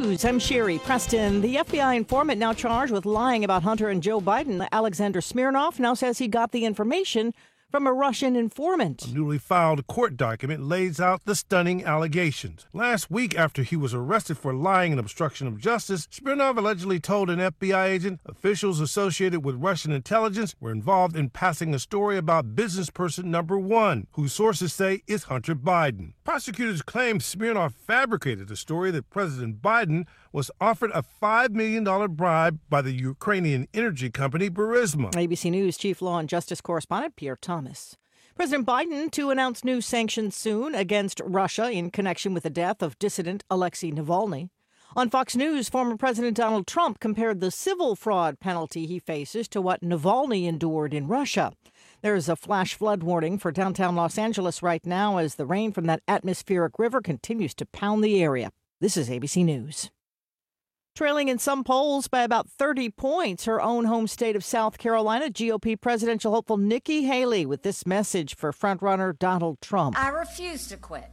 News, I'm Sherry Preston. The FBI informant now charged with lying about Hunter and Joe Biden, Alexander Smirnov, now says he got the information from a Russian informant. A newly filed court document lays out the stunning allegations. Last week, after he was arrested for lying and obstruction of justice, Smirnov allegedly told an FBI agent officials associated with Russian intelligence were involved in passing a story about business person number one, who sources say is Hunter Biden. Prosecutors claim Smirnov fabricated the story that President Biden was offered a $5 million bribe by the Ukrainian energy company Burisma. ABC News Chief Law and Justice Correspondent Pierre Thomas. President Biden to announce new sanctions soon against Russia in connection with the death of dissident Alexei Navalny. On Fox News, former President Donald Trump compared the civil fraud penalty he faces to what Navalny endured in Russia. There is a flash flood warning for downtown Los Angeles right now as the rain from that atmospheric river continues to pound the area. This is ABC News. Trailing in some polls by about 30 points, her own home state of South Carolina, GOP presidential hopeful Nikki Haley with this message for frontrunner Donald Trump. I refuse to quit.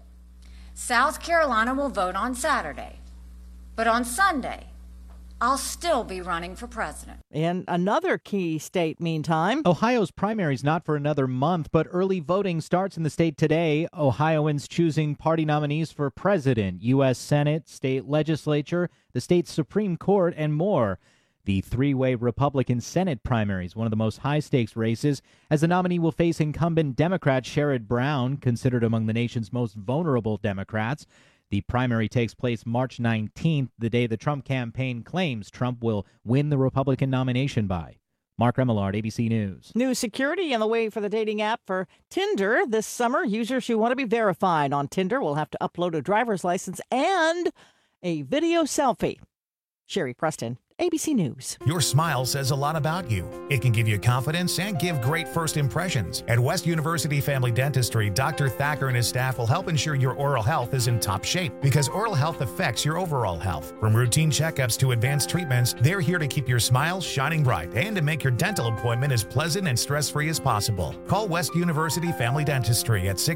South Carolina will vote on Saturday, but on Sunday, I'll still be running for president. In another key state, meantime, Ohio's primary is not for another month, but early voting starts in the state today. Ohioans choosing party nominees for president, U.S. Senate, state legislature, the state's Supreme Court, and more. The three-way Republican Senate primary is one of the most high-stakes races, as the nominee will face incumbent Democrat Sherrod Brown, considered among the nation's most vulnerable Democrats. The primary takes place March 19th, the day the Trump campaign claims Trump will win the Republican nomination by. Mark Remillard, ABC News. New security on the way for the dating app for Tinder this summer. Users who want to be verified on Tinder will have to upload a driver's license and a video selfie. Sherry Preston, ABC News. Your smile says a lot about you. It can give you confidence and give great first impressions. At West University Family Dentistry, Dr. Thacker and his staff will help ensure your oral health is in top shape, because oral health affects your overall health. From routine checkups to advanced treatments, they're here to keep your smile shining bright and to make your dental appointment as pleasant and stress-free as possible. Call West University Family Dentistry at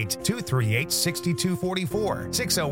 608-238-6244,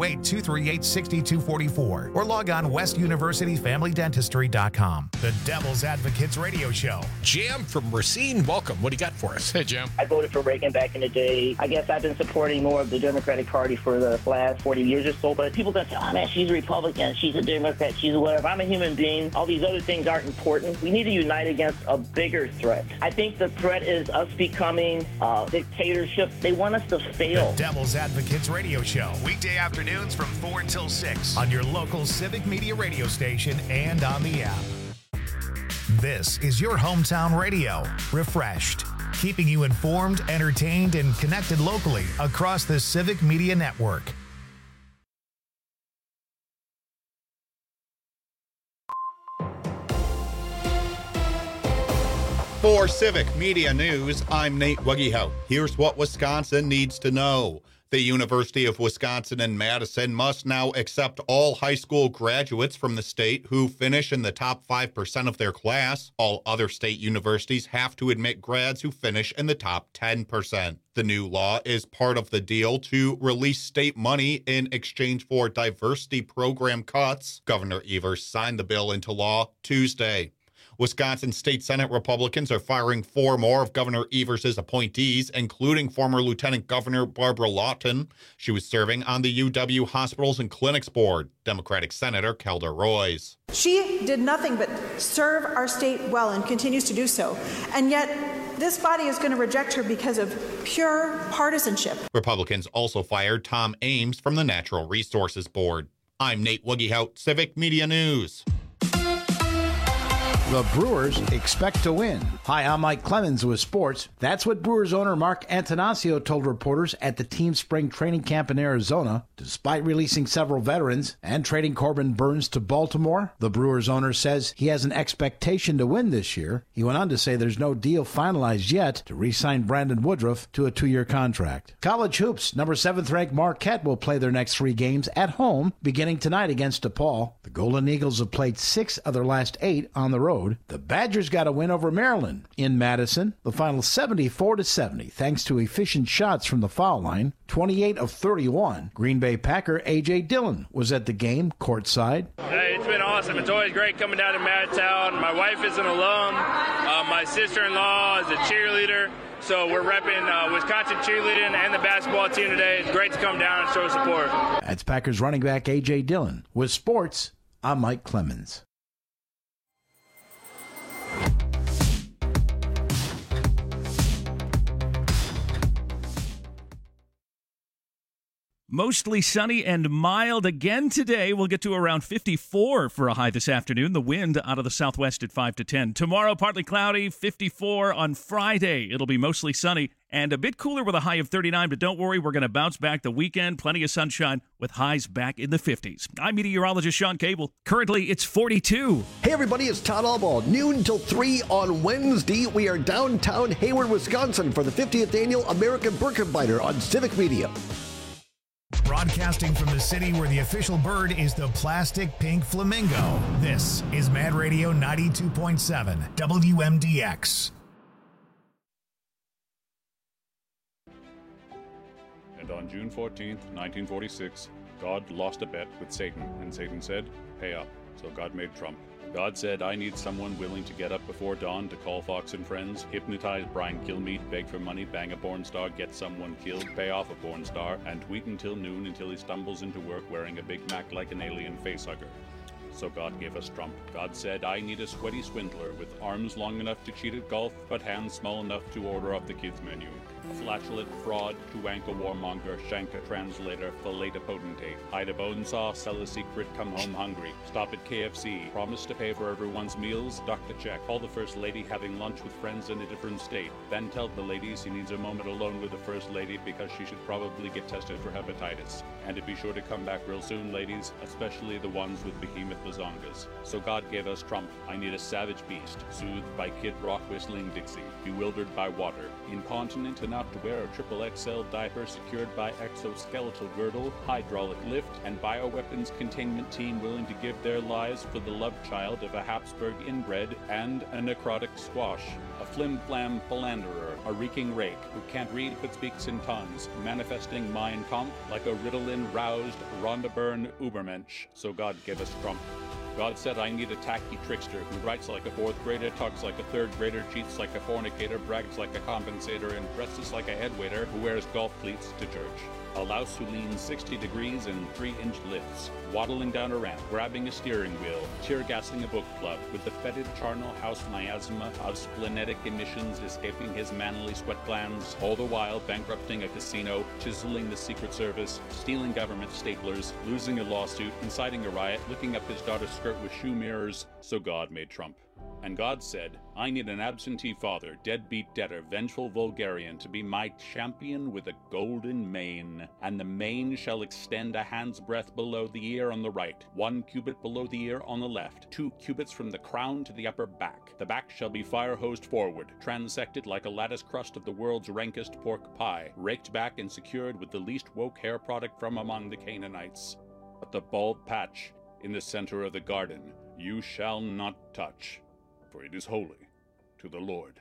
608-238-6244, or log on westuniversityfamilydentistry.com. The Devil's Advocates Radio Show. Jam from Racine, welcome. What do you got for us? Hey, Jam. I voted for Reagan back in the day. I guess I've been supporting more of the Democratic Party for the last 40 years or so, but people don't say, oh man, she's a Republican, she's a Democrat, she's a whatever. I'm a human being. All these other things aren't important. We need to unite against a bigger threat. I think the threat is us becoming dictatorship. They want us to fail. The Devil's Advocates Radio Show. Weekday afternoons from 4 until 6 on your local Civic Media radio station and on the app. This is your hometown radio, refreshed, keeping you informed, entertained, and connected locally across the Civic Media Network. For Civic Media News, I'm Nate Wuggyhout. Here's what Wisconsin needs to know. The University of Wisconsin in Madison must now accept all high school graduates from the state who finish in the top 5% of their class. All other state universities have to admit grads who finish in the top 10%. The new law is part of the deal to release state money in exchange for diversity program cuts. Governor Evers signed the bill into law Tuesday. Wisconsin State Senate Republicans are firing 4 more of Governor Evers' appointees, including former Lieutenant Governor Barbara Lawton. She was serving on the UW Hospitals and Clinics Board. Democratic Senator Kelda Roys. She did nothing but serve our state well and continues to do so. And yet, this body is going to reject her because of pure partisanship. Republicans also fired Tom Ames from the Natural Resources Board. I'm Nate Wuggyhout, Civic Media News. The Brewers expect to win. Hi, I'm Mike Clemens with sports. That's what Brewers owner Mark Antanasio told reporters at the team's spring training camp in Arizona. Despite releasing several veterans and trading Corbin Burns to Baltimore, the Brewers owner says he has an expectation to win this year. He went on to say there's no deal finalized yet to re-sign Brandon Woodruff to a 2-year contract. College hoops, number 7th-ranked Marquette will play their next 3 games at home beginning tonight against DePaul. The Golden Eagles have played 6 of their last 8 on the road. road, the Badgers got a win over Maryland. In Madison, the final 74-70, thanks to efficient shots from the foul line, 28 of 31. Green Bay Packer A.J. Dillon was at the game courtside. Hey, it's been awesome. It's always great coming down to Madtown. My wife is an alum. My sister-in-law is a cheerleader. So we're repping Wisconsin cheerleading and the basketball team today. It's great to come down and show support. That's Packers running back A.J. Dillon. With sports, I'm Mike Clemens. Mostly sunny and mild again today. We'll get to around 54 for a high this afternoon. The wind out of the southwest at 5 to 10. Tomorrow, partly cloudy, 54 on Friday. It'll be mostly sunny and a bit cooler with a high of 39. But don't worry, we're going to bounce back the weekend. Plenty of sunshine with highs back in the 50s. I'm meteorologist Sean Cable. Currently, it's 42. Hey, everybody, it's Todd Albaugh. Noon till 3 on Wednesday. We are downtown Hayward, Wisconsin for the 50th Annual American Birkenbiter on Civic Media. Broadcasting from the city where the official bird is the plastic pink flamingo. This is Mad Radio 92.7 WMDX. And on June 14th, 1946, God lost a bet with Satan, and Satan said, pay up. So God made Trump. God said, I need someone willing to get up before dawn to call Fox and Friends, hypnotize Brian Kilmeade, beg for money, bang a porn star, get someone killed, pay off a porn star, and tweet until noon until he stumbles into work wearing a Big Mac like an alien facehugger. So God gave us Trump. God said, I need a sweaty swindler with arms long enough to cheat at golf, but hands small enough to order off the kids' menu. A flatulent fraud, Tuanka warmonger, Shanka translator, fillet a potentate, hide a bone saw, sell a secret, come home hungry, stop at KFC, promise to pay for everyone's meals, dock the check, call the first lady having lunch with friends in a different state, then tell the ladies he needs a moment alone with the first lady because she should probably get tested for hepatitis. And to be sure to come back real soon, ladies, especially the ones with behemoth bazongas. So God gave us Trump. I need a savage beast, soothed by Kid Rock whistling Dixie, bewildered by water, incontinent enough to wear a XXL diaper secured by exoskeletal girdle, hydraulic lift, and bioweapons containment team willing to give their lives for the love child of a Habsburg inbred and a necrotic squash, a flim-flam philanderer, a reeking rake who can't read but speaks in tongues, manifesting Mein Kampf like a Ritalin-roused Rhonda Byrne Ubermensch. So God gave us Trump. God said, I need a tacky trickster who writes like a fourth grader, talks like a third grader, cheats like a fornicator, brags like a compensator, and dresses like a headwaiter who wears golf cleats to church. A louse who leans 60 degrees in 3-inch lifts, waddling down a ramp, grabbing a steering wheel, tear-gassing a book club, with the fetid charnel house miasma of splenetic emissions escaping his manly sweat glands, all the while bankrupting a casino, chiseling the Secret Service, stealing government staplers, losing a lawsuit, inciting a riot, licking up his daughter's skirt with shoe mirrors. So God made Trump. And God said, I need an absentee father, deadbeat debtor, vengeful vulgarian to be my champion with a golden mane. And the mane shall extend a hand's breadth below the ear on the right, 1 cubit below the ear on the left, 2 cubits from the crown to the upper back. The back shall be fire-hosed forward, transected like a lattice crust of the world's rankest pork pie, raked back and secured with the least woke hair product from among the Canaanites. But the bald patch in the center of the garden you shall not touch, for it is holy to the Lord.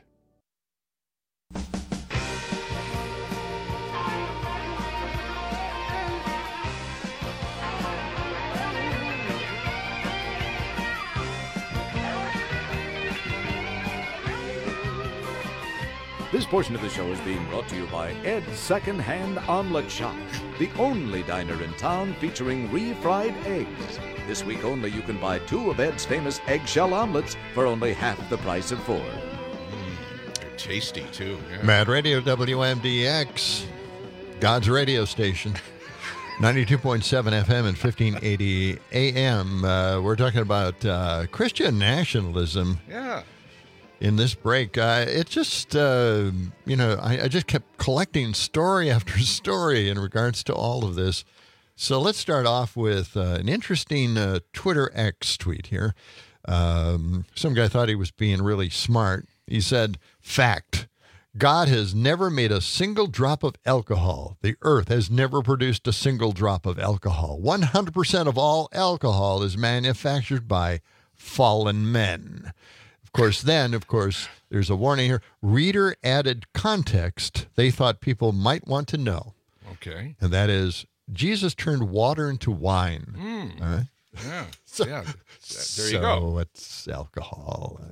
This portion of the show is being brought to you by Ed's Second-Hand Omelet Shop, the only diner in town featuring refried eggs. This week only, you can buy 2 of Ed's famous eggshell omelets for only half the price of 4. They're tasty, too. Yeah. Mad Radio WMDX, God's radio station. 92.7 FM and 1580 AM. We're talking about Christian nationalism. Yeah. In this break, it just, I just kept collecting story after story in regards to all of this. So let's start off with an interesting Twitter X tweet here. Some guy thought he was being really smart. He said, fact, God has never made a single drop of alcohol. The earth has never produced a single drop of alcohol. 100% of all alcohol is manufactured by fallen men. Of course, there's a warning here. Reader added context they thought people might want to know. Okay. And that is, Jesus turned water into wine. All right? Yeah. So, yeah. There you go. So it's alcohol.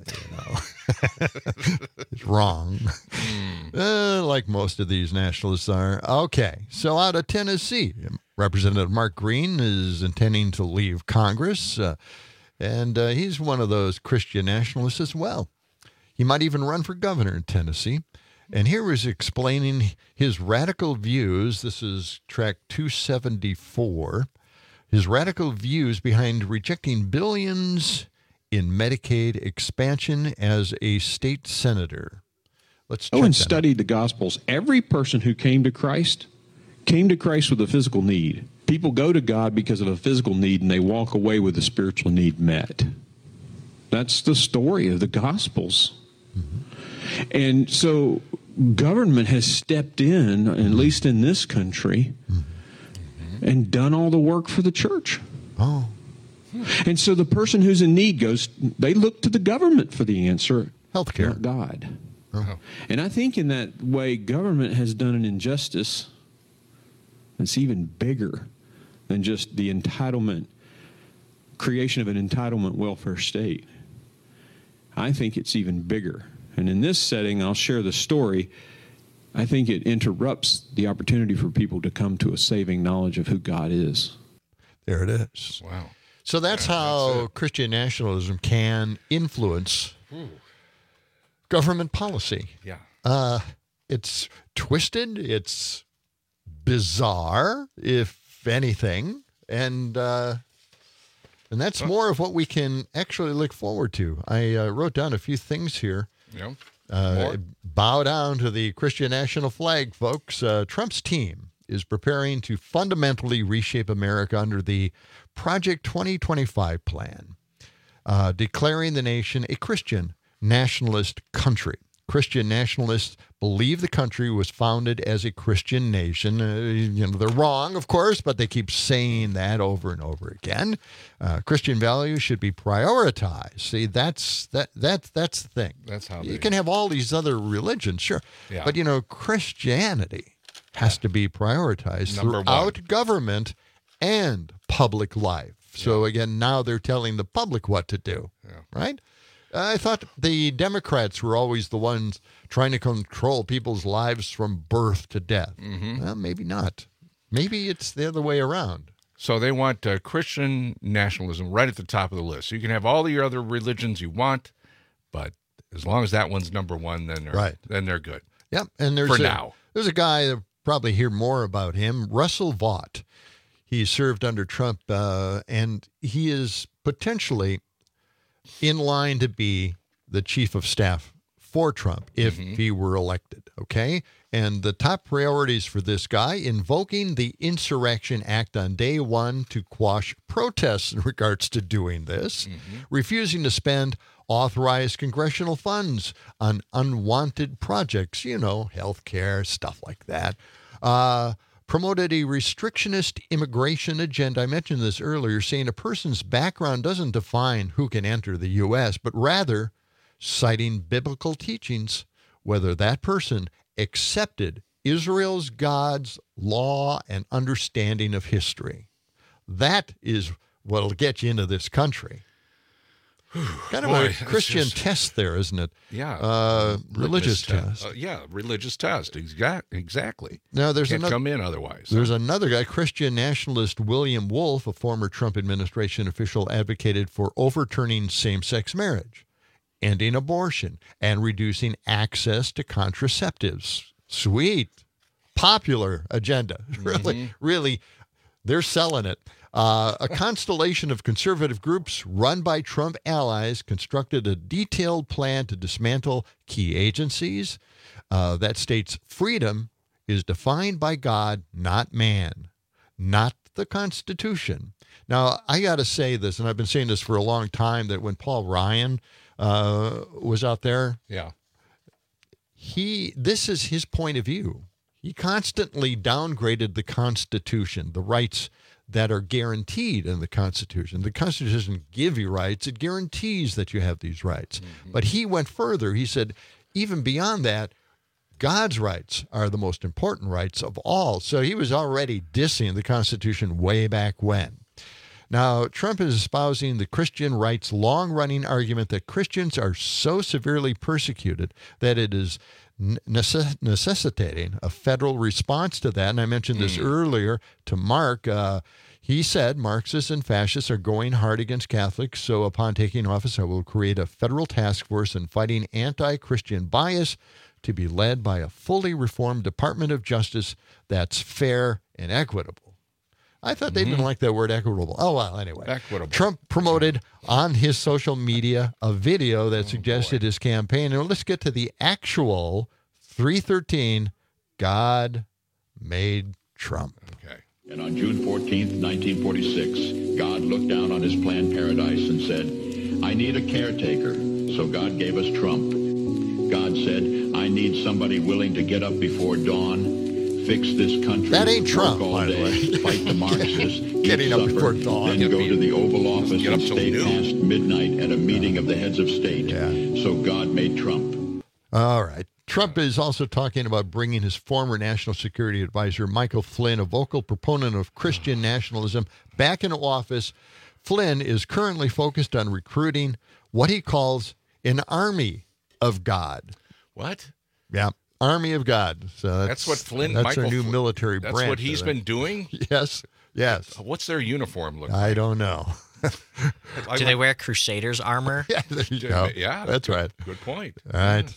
It's wrong. Like most of these nationalists are. Okay. So out of Tennessee, Representative Mark Green is intending to leave Congress. And he's one of those Christian nationalists as well. He might even run for governor in Tennessee. And here he's explaining his radical views. This is track 274. His radical views behind rejecting billions in Medicaid expansion as a state senator. Let's check and studied the Gospels. Every person who came to Christ with a physical need. People go to God because of a physical need, and they walk away with a spiritual need met. That's the story of the Gospels. Mm-hmm. And so government has stepped in, at least in this country, and done all the work for the church. Oh. And so the person who's in need they look to the government for the answer. Healthcare. Not God. Oh. And I think in that way, government has done an injustice that's even bigger than just the creation of an entitlement welfare state. I think it's even bigger. And in this setting, I'll share the story. I think it interrupts the opportunity for people to come to a saving knowledge of who God is. There it is. Wow. So that's how Christian nationalism can influence government policy. Yeah. It's twisted. It's bizarre, if anything. And that's more of what we can actually look forward to. I wrote down a few things here. Yeah. Bow down to the Christian national flag, folks. Trump's team is preparing to fundamentally reshape America under the Project 2025 plan, declaring the nation a Christian nationalist country. Christian nationalists believe the country was founded as a Christian nation. They're wrong, of course, but they keep saying that over and over again. Christian values should be prioritized. See, that's the thing. That's how you can have all these other religions, sure, Yeah. but Christianity has to be prioritized Number throughout one. government and public life. So again, now they're telling the public what to do, right? I thought the Democrats were always the ones trying to control people's lives from birth to death. Mm-hmm. Well, maybe not. Maybe it's the other way around. So they want Christian nationalism right at the top of the list. So you can have all your other religions you want, but as long as that one's number one, then they're good. Yep. And there's a guy that probably hear more about him, Russell Vought. He served under Trump, and he is potentially in line to be the chief of staff for Trump if he were elected, okay? And the top priorities for this guy, invoking the Insurrection Act on day one to quash protests in regards to doing this, refusing to spend authorized congressional funds on unwanted projects, health care, stuff like that. Promoted a restrictionist immigration agenda. I mentioned this earlier, saying a person's background doesn't define who can enter the U.S., but rather citing biblical teachings, whether that person accepted Israel's God's law and understanding of history. That is what'll get you into this country. Kind of a Christian test there, isn't it? Yeah. Religious test. Religious test. Exactly. Now, Can't come in otherwise. There's another guy, Christian nationalist William Wolf, a former Trump administration official, advocated for overturning same-sex marriage, ending abortion, and reducing access to contraceptives. Sweet. Popular agenda. Really, they're selling it. A constellation of conservative groups run by Trump allies constructed a detailed plan to dismantle key agencies that states freedom is defined by God, not man, not the Constitution. Now, I got to say this, and I've been saying this for a long time, that when Paul Ryan was out there, this is his point of view. He constantly downgraded the Constitution, the rights that are guaranteed in the Constitution. The Constitution doesn't give you rights. It guarantees that you have these rights. Mm-hmm. But he went further. He said, even beyond that, God's rights are the most important rights of all. So he was already dissing the Constitution way back when. Now, Trump is espousing the Christian rights long-running argument that Christians are so severely persecuted that it is necessitating a federal response to that. And I mentioned this earlier to Mark. He said Marxists and fascists are going hard against Catholics, so upon taking office, I will create a federal task force in fighting anti-Christian bias to be led by a fully reformed Department of Justice that's fair and equitable. I thought they didn't like that word equitable. Oh, well, anyway. Equitable. Trump promoted on his social media a video that suggested his campaign. And let's get to the actual 313, God made Trump. Okay. And on June 14th, 1946, God looked down on his planned paradise and said, I need a caretaker. So God gave us Trump. God said, I need somebody willing to get up before dawn, fix this country. That ain't Trump, all day, fight the Marxists, getting up before dawn, then go to the Oval Office and stay past midnight at a meeting of the heads of state. Yeah. So God made Trump. All right. Trump is also talking about bringing his former national security advisor, Michael Flynn, a vocal proponent of Christian nationalism, back in office. Flynn is currently focused on recruiting what he calls an army of God. What? Yeah, army of God. So that's what Flynn. That's Michael our new Flynn, military branch. That's what he's been doing. Yes. What's their uniform look like? I don't know. Do they wear Crusaders armor? Yeah, there you go. Yeah, that's right. Good point. All right.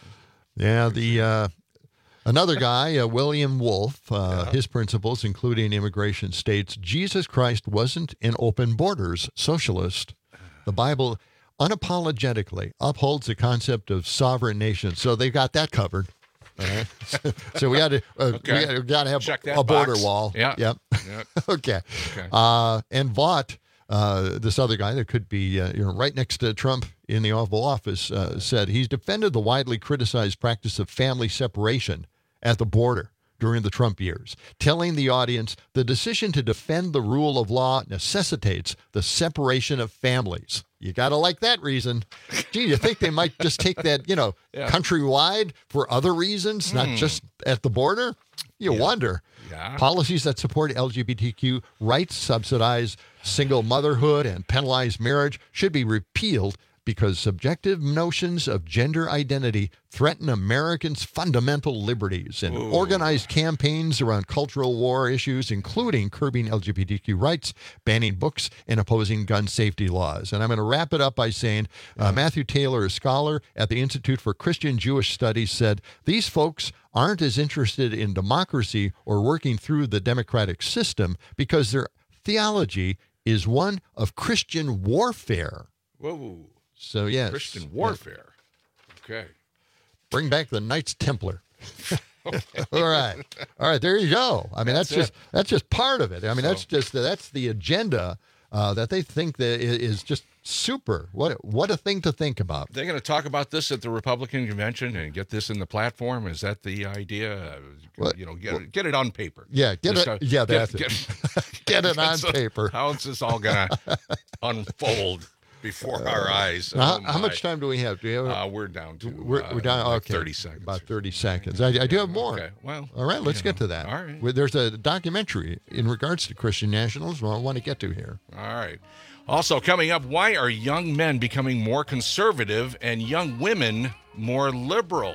Yeah, another guy, William Wolf, his principles, including immigration, states Jesus Christ wasn't an open borders socialist. The Bible unapologetically upholds the concept of sovereign nations. So they've got that covered. All right. So we got to have a border wall. Yeah. Yep. Okay. And Vaught, this other guy that could be right next to Trump in the Oval Office, said he's defended the widely criticized practice of family separation at the border during the Trump years, telling the audience the decision to defend the rule of law necessitates the separation of families. You got to like that reason. Gee, you think they might just take that, countrywide for other reasons, not just at the border? You wonder. Yeah. Policies that support LGBTQ rights, subsidize single motherhood, and penalize marriage should be repealed because subjective notions of gender identity threaten Americans' fundamental liberties, and organized campaigns around cultural war issues, including curbing LGBTQ rights, banning books, and opposing gun safety laws. And I'm going to wrap it up by saying Matthew Taylor, a scholar at the Institute for Christian Jewish Studies, said these folks aren't as interested in democracy or working through the democratic system because their theology is one of Christian warfare. Whoa. So, yes. Christian warfare. Okay. Bring back the Knights Templar. All right. There you go. I mean, that's just part of it. I mean, that's the agenda that they think that is just super. What a thing to think about. They're going to talk about this at the Republican convention and get this in the platform. Is that the idea? Get it on paper. Yeah, get it on paper. How is this all going to unfold before our eyes? How much time do we have? We're down to we're down. Okay, 30 seconds. About 30 seconds. I do have more. Okay. Well, all right. Let's get to that. All right. There's a documentary in regards to Christian nationalism I want to get to here. All right. Also coming up, why are young men becoming more conservative and young women more liberal?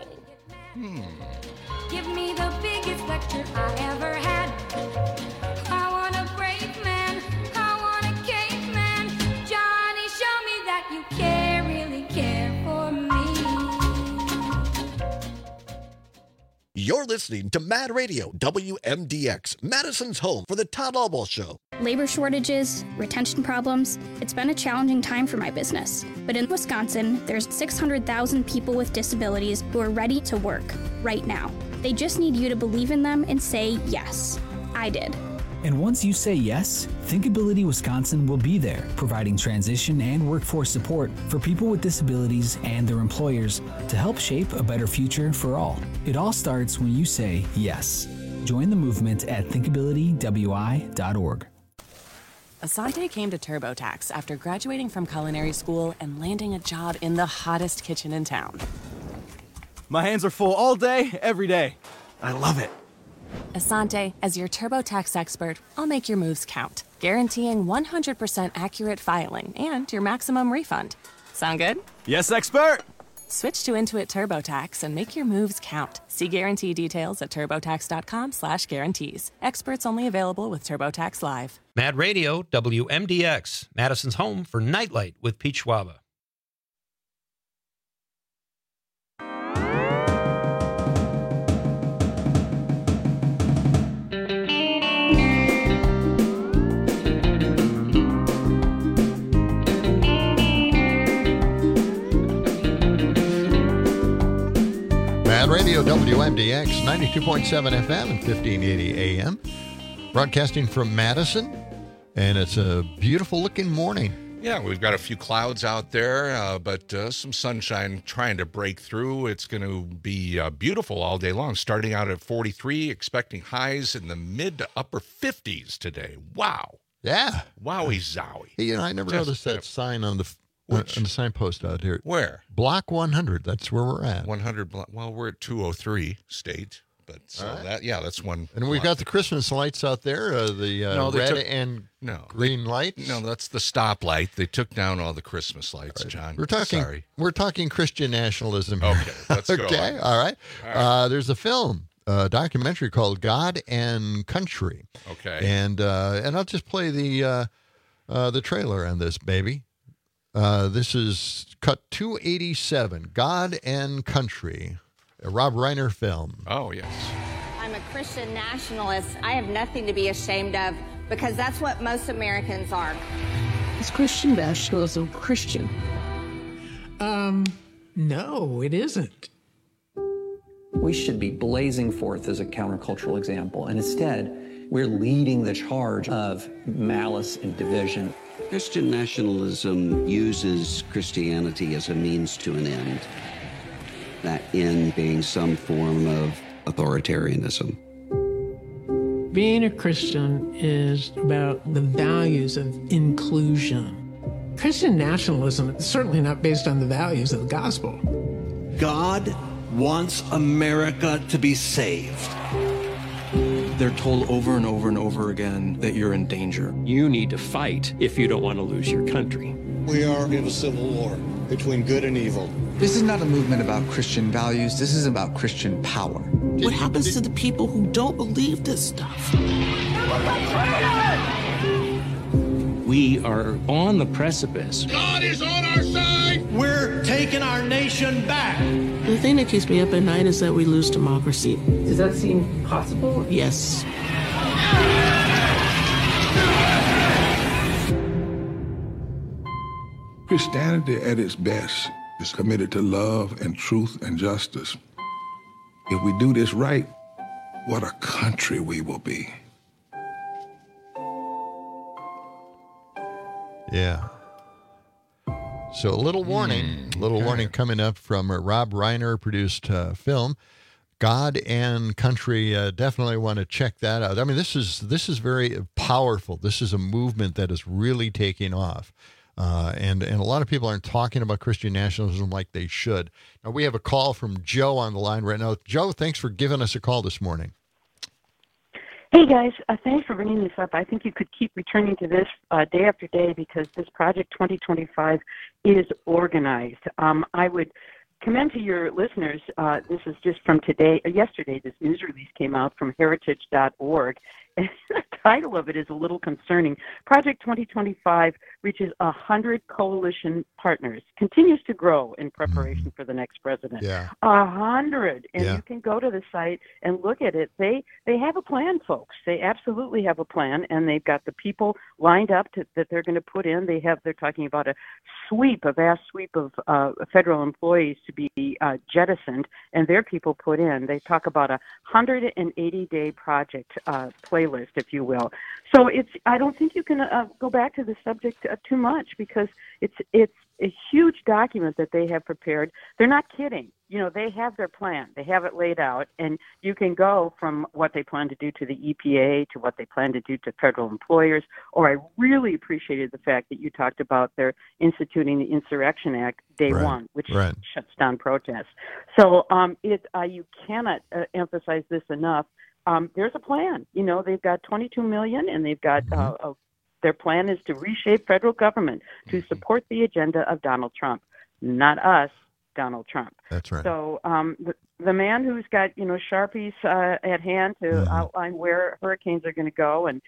Give me the biggest lecture I ever had. I want a brave man. I want a caveman. Johnny, show me that you really care for me. You're listening to Mad Radio, WMDX, Madison's home for the Todd Albaugh Show. Labor shortages, retention problems, it's been a challenging time for my business. But in Wisconsin, there's 600,000 people with disabilities who are ready to work right now. They just need you to believe in them and say yes. I did. And once you say yes, Thinkability Wisconsin will be there, providing transition and workforce support for people with disabilities and their employers to help shape a better future for all. It all starts when you say yes. Join the movement at thinkabilitywi.org. Asante came to TurboTax after graduating from culinary school and landing a job in the hottest kitchen in town. My hands are full all day, every day. I love it. Asante, as your TurboTax expert, I'll make your moves count, guaranteeing 100% accurate filing and your maximum refund. Sound good? Yes, expert! Switch to Intuit TurboTax and make your moves count. See guarantee details at turbotax.com/guarantees. Experts only available with TurboTax Live. Mad Radio, WMDX, Madison's home for Nightlight with Pete Schwaba. Mad Radio, WMDX, 92.7 FM and 1580 AM. Broadcasting from Madison, and it's a beautiful-looking morning. Yeah, we've got a few clouds out there, but some sunshine trying to break through. It's going to be beautiful all day long, starting out at 43, expecting highs in the mid to upper 50s today. Wow. Yeah. Wowie zowie. Hey, I never noticed that sign on the signpost out here. Where? Block 100. That's where we're at. 100 block. Well, we're at 203 State. But so right. that's one. And we've got the Christmas lights out there, red and green lights. No, that's the stoplight. They took down all the Christmas lights, right. John. We're talking Christian nationalism here. Okay, let's go. Okay, all right. There's a film, a documentary called God and Country. Okay. And I'll just play the trailer on this, baby. This is cut 287, God and Country. A Rob Reiner film. Oh, yes. I'm a Christian nationalist. I have nothing to be ashamed of because that's what most Americans are. Is Christian nationalism Christian? No, it isn't. We should be blazing forth as a countercultural example, and instead, we're leading the charge of malice and division. Christian nationalism uses Christianity as a means to an end. That end being some form of authoritarianism. Being a Christian is about the values of inclusion. Christian nationalism is certainly not based on the values of the gospel. God wants America to be saved. They're told over and over and over again that you're in danger. You need to fight if you don't want to lose your country. We are in a civil war between good and evil. This is not a movement about Christian values. This is about Christian power. What happens to the people who don't believe this stuff? We are on the precipice. God is on our side. We're taking our nation back. The thing that keeps me up at night is that we lose democracy. Does that seem possible? Yes. Christianity at its best is committed to love and truth and justice. If we do this right, what a country we will be. Yeah. So a little warning, warning coming up from a Rob Reiner produced film, God and Country. Definitely want to check that out. I mean, this is very powerful. This is a movement that is really taking off. And a lot of people aren't talking about Christian nationalism like they should. Now, we have a call from Joe on the line right now. Joe, thanks for giving us a call this morning. Hey, guys. Thanks for bringing this up. I think you could keep returning to this day after day because this Project 2025 is organized. I would commend to your listeners, this is just from yesterday, this news release came out from heritage.org. And the title of it is a little concerning. Project 2025 reaches 100 coalition partners, continues to grow in preparation for the next president. Yeah. 100. And you can go to the site and look at it. They have a plan, folks. They absolutely have a plan, and they've got the people lined up that they're going to put in. They're talking about a vast sweep of federal employees to be jettisoned, and their people put in. They talk about a 180-day project playlist, if you will. So I don't think you can go back to the subject too much because it's a huge document that they have prepared. They're not kidding. they have their plan. They have it laid out, and you can go from what they plan to do to the EPA to what they plan to do to federal employers. Or I really appreciated the fact that you talked about their instituting the Insurrection Act day one, which shuts down protests. So you cannot emphasize this enough. There's a plan. They've got $22 million, and they've got their plan is to reshape federal government to support the agenda of Donald Trump, not us, Donald Trump. That's right. So the man who's got Sharpies at hand to outline where hurricanes are going to go, and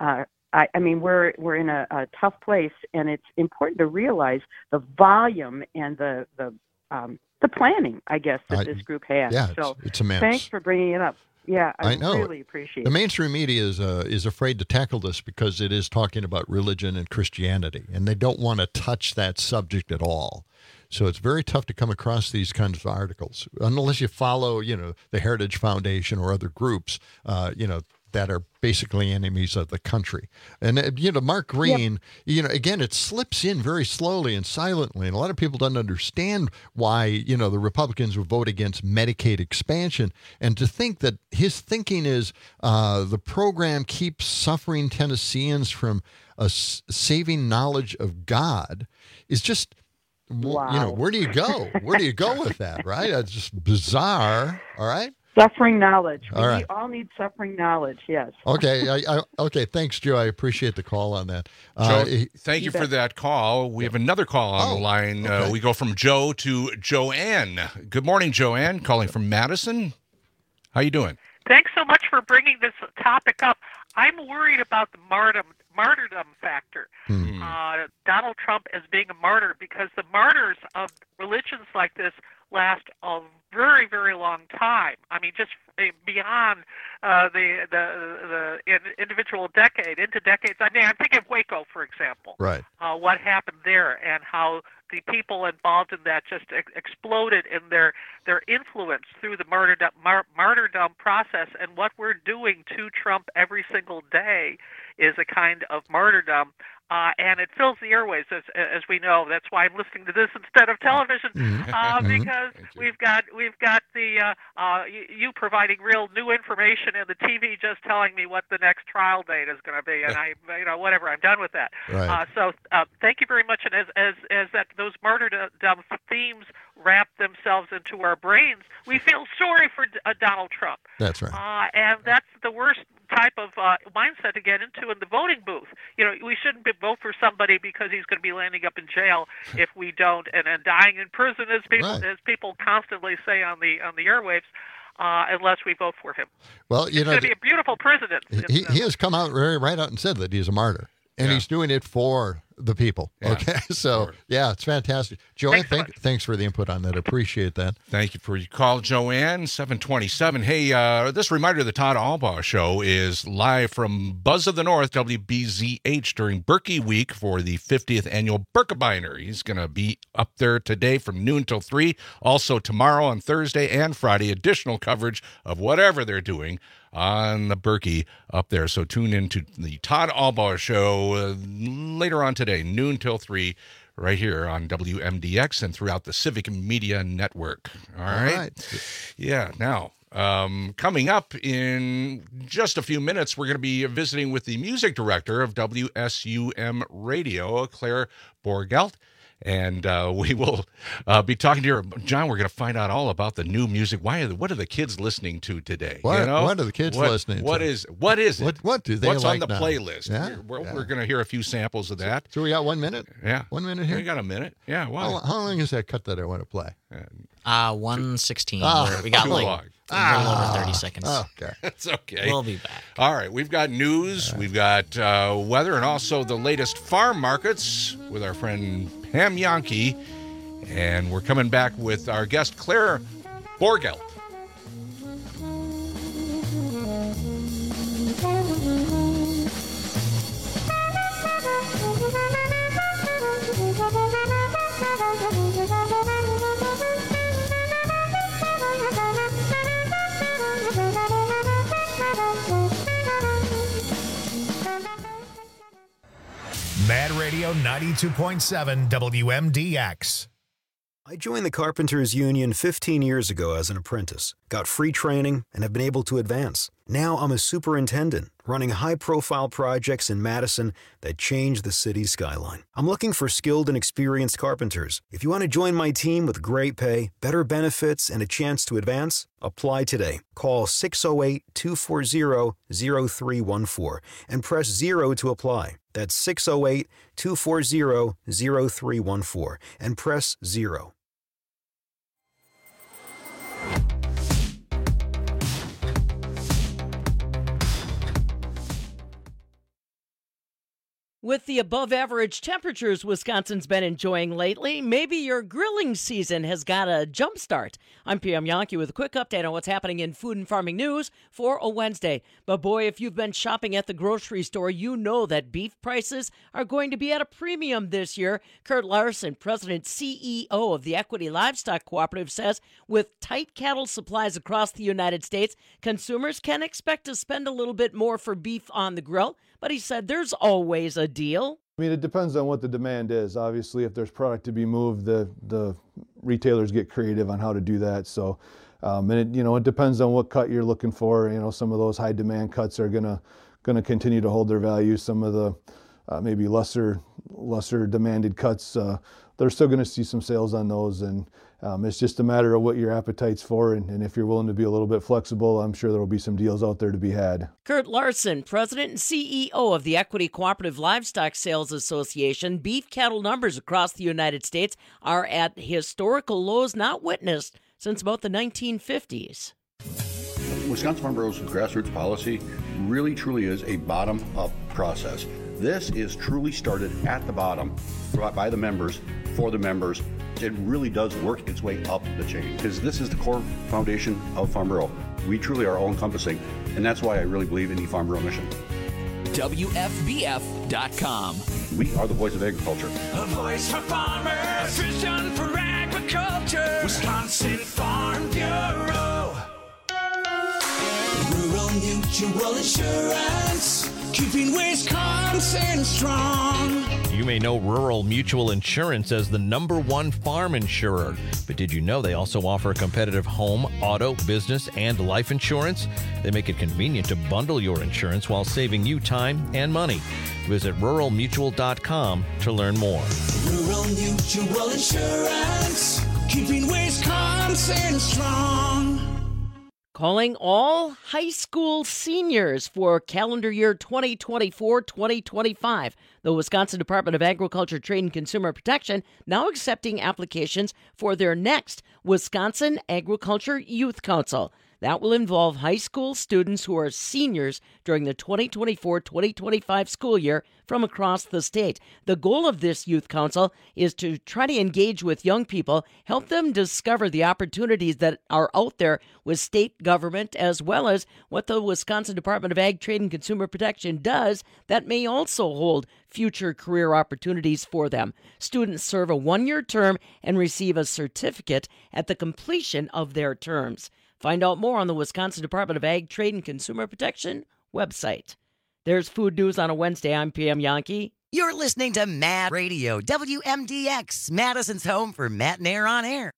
we're in a tough place, and it's important to realize the volume and the planning, I guess, that this group has. Yeah, so it's immense. Thanks for bringing it up. Yeah, I know. really appreciate it. The mainstream media is afraid to tackle this because it is talking about religion and Christianity, and they don't want to touch that subject at all. So it's very tough to come across these kinds of articles unless you follow, the Heritage Foundation or other groups, that are basically enemies of the country. And, Mark Green, again, it slips in very slowly and silently. And a lot of people don't understand why, the Republicans would vote against Medicaid expansion. And to think that his thinking is the program keeps suffering Tennesseans from a saving knowledge of God is just... Wow. Where do you go? Where do you go with that, right? It's just bizarre, all right? Suffering knowledge. We all need suffering knowledge, yes. Okay, okay. Thanks, Joe. I appreciate the call on that. Joe, thank you for that call. We have another call on the line. Okay. We go from Joe to Joanne. Good morning, Joanne, calling from Madison. How you doing? Thanks so much for bringing this topic up. I'm worried about the martyrdom factor. Donald Trump as being a martyr, because the martyrs of religions like this last a very, very long time. I mean, just beyond the individual decade, into decades. I mean, I'm thinking of Waco, for example. Right. What happened there, and how the people involved in that just exploded in their influence through the martyrdom process. And what we're doing to Trump every single day is a kind of martyrdom. And it fills the airways, as we know. That's why I'm listening to this instead of television, because we've got the you providing real new information, and the TV just telling me what the next trial date is going to be, and whatever, I'm done with that. Right. So thank you very much. And as that those martyrdom themes wrap themselves into our brains, we feel sorry for Donald Trump. That's right. And that's the worst type of mindset to get into in the voting booth. We shouldn't vote for somebody because he's going to be landing up in jail if we don't, and dying in prison, as people constantly say on the airwaves, unless we vote for him. Well, it's going to be a beautiful president. He has come out right out and said that he's a martyr, and he's doing it for the people. Yeah. Okay, so it's fantastic. Joanne, thanks for the input on that. I appreciate that. Thank you for your call, Joanne. 727. Hey, this reminder: the Todd Albaugh Show is live from Buzz of the North, WBZH, during Berkey Week for the 50th annual Birkebeiner. He's going to be up there today from noon till 3. Also tomorrow on Thursday and Friday, additional coverage of whatever they're doing on the Berkey up there. So tune in to the Todd Albaugh Show later on today, noon till 3, right here on WMDX and throughout the Civic Media Network. All right. Yeah. Now, coming up in just a few minutes, we're going to be visiting with the music director of WSUM Radio, Claire Borgelt. And we will be talking to her. John, we're going to find out all about the new music. What are the kids listening to today? What are the kids listening to? What is it? What do they What's like on the now? playlist? Yeah? We're going to hear a few samples of that. So we got 1 minute? Yeah. 1 minute here? We got a minute. Yeah. Wow. How long is that cut that I want to play? 1:16. We got too long. a little over 30 seconds. Okay. That's okay. We'll be back. All right. We've got news. We've got weather, and also the latest farm markets with our friend Pam Yankee. And we're coming back with our guest, Claire Borgelt. Mad Radio 92.7 WMDX. I joined the Carpenters Union 15 years ago as an apprentice, got free training, and have been able to advance. Now I'm a superintendent, running high-profile projects in Madison that change the city's skyline. I'm looking for skilled and experienced carpenters. If you want to join my team with great pay, better benefits, and a chance to advance, apply today. Call 608-240-0314 and press 0 to apply. That's 608-240-0314 and press 0. With the above-average temperatures Wisconsin's been enjoying lately, maybe your grilling season has got a jump start. I'm PM Yankee with a quick update on what's happening in food and farming news for a Wednesday. But boy, if you've been shopping at the grocery store, you know that beef prices are going to be at a premium this year. Kurt Larson, President CEO of the Equity Livestock Cooperative, says with tight cattle supplies across the United States, consumers can expect to spend a little bit more for beef on the grill. But he said there's always a deal. I mean, it depends on what the demand is. Obviously, if there's product to be moved, the retailers get creative on how to do that. So, and it depends on what cut you're looking for. Some of those high demand cuts are gonna continue to hold their value. Some of the maybe lesser demanded cuts, they're still going to see some sales on those. And it's just a matter of what your appetite's for. And if you're willing to be a little bit flexible, I'm sure there will be some deals out there to be had. Kurt Larson, President and CEO of the Equity Cooperative Livestock Sales Association. Beef cattle numbers across the United States are at historical lows not witnessed since about the 1950s. Wisconsin Farm Bureau's grassroots policy really truly is a bottom-up process. This is truly started at the bottom by the members, for the members. It really does work its way up the chain because this is the core foundation of Farm Bureau. We truly are all-encompassing, and that's why I really believe in the Farm Bureau mission. WFBF.com. We are the voice of agriculture. A voice for farmers, vision for agriculture. Wisconsin Farm Bureau. Rural Mutual Insurance, keeping Wisconsin strong. You may know Rural Mutual Insurance as the #1 farm insurer, but did you know they also offer competitive home, auto, business, and life insurance? They make it convenient to bundle your insurance while saving you time and money. Visit ruralmutual.com to learn more. Rural Mutual Insurance, keeping Wisconsin strong. Calling all high school seniors for calendar year 2024-2025. The Wisconsin Department of Agriculture, Trade, and Consumer Protection now accepting applications for their next Wisconsin Agriculture Youth Council. That will involve high school students who are seniors during the 2024-2025 school year from across the state. The goal of this youth council is to try to engage with young people, help them discover the opportunities that are out there with state government, as well as what the Wisconsin Department of Ag, Trade, and Consumer Protection does that may also hold future career opportunities for them. Students serve a one-year term and receive a certificate at the completion of their terms. Find out more on the Wisconsin Department of Ag, Trade, and Consumer Protection website. There's food news on a Wednesday. I'm PM Yankee. You're listening to Mad Radio, WMDX, Madison's home for Matt and Air on Air.